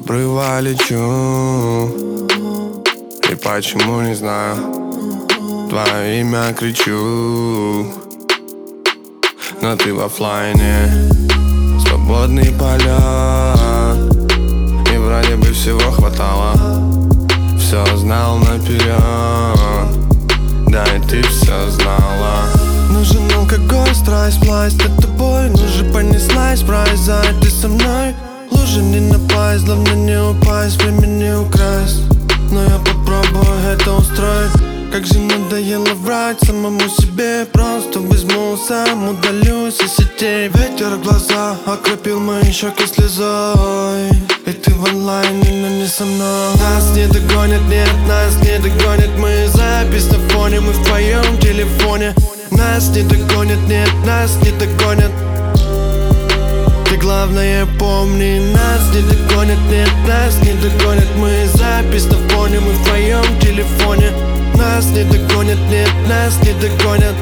обрыва лечу, и почему не знаю, твое имя кричу. Но ты в оффлайне, свободный полет, и вроде бы всего хватало. Все знал наперед, да и ты все знала. Нужен алкоголь, страсть, власть над тобой. Ну же понеслась, пролезай ты со мной. Лужи не напасть, главное не упасть, время не украсть. Но я попробую это устроить. Как же надоело врать самому себе. Просто возьму сам, удалюсь из сетей. Ветер в глаза окропил мои щеки слезой. И ты в онлайне, но не со мной. Нас не догонят, нет, нас не догонят. Мы запись на фоне, мы в твоем телефоне. Нас не догонят, нет, нас не догонят. Ты главное помни, нас не догонят, нет, нас не догонят. Мы запись на фоне, мы в твоем телефоне. Нас не догонят, нет, нас не догонят.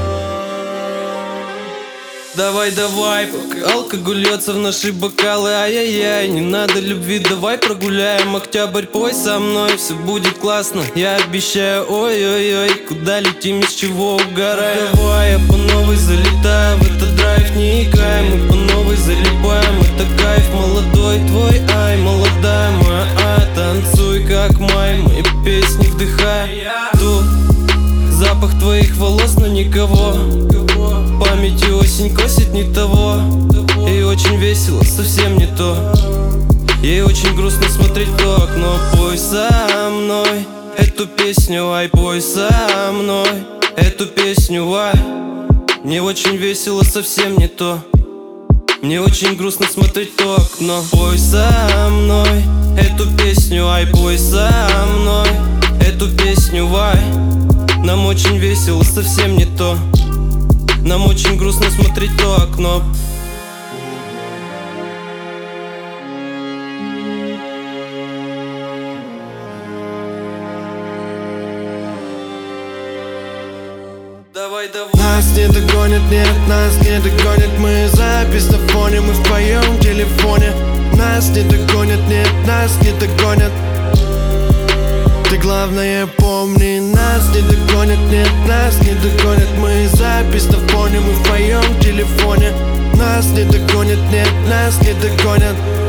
Давай, давай, пока алкоголь льется в наши бокалы. Ай-яй-яй, не надо любви, давай прогуляем октябрь, пой со мной, все будет классно, я обещаю. Ой-ой-ой, куда летим, из чего угораем? Давай, я по новой залетаю в этот драйв, не икаем, мы по новой залипаем. Это кайф молодой твой, ай, молодая моя, танцуй как май, мои песни вдыхай. Тут запах твоих волос, но никого. Памяти осень косит не того. Ей очень весело, совсем не то. Ей очень грустно смотреть в то окно. Пой со мной эту песню, ай, пой со мной эту песню, ай. Мне очень весело, совсем не то. Мне очень грустно смотреть в то окно. Пой со мной эту песню, ай, пой со мной эту песню, ай. Нам очень весело, совсем не то. Нам очень грустно смотреть в то окно. Давай, давай. Нас не догонят, нет, нас не догонят. Мы запись на фоне, мы в твоем телефоне. Нас не догонят, нет, нас не догонят. Ты главное помни, нас не догонят, нет, нас не догонят. Мы запись на фоне, мы в твоем телефоне. Нас не догонят, нет, нас не догонят.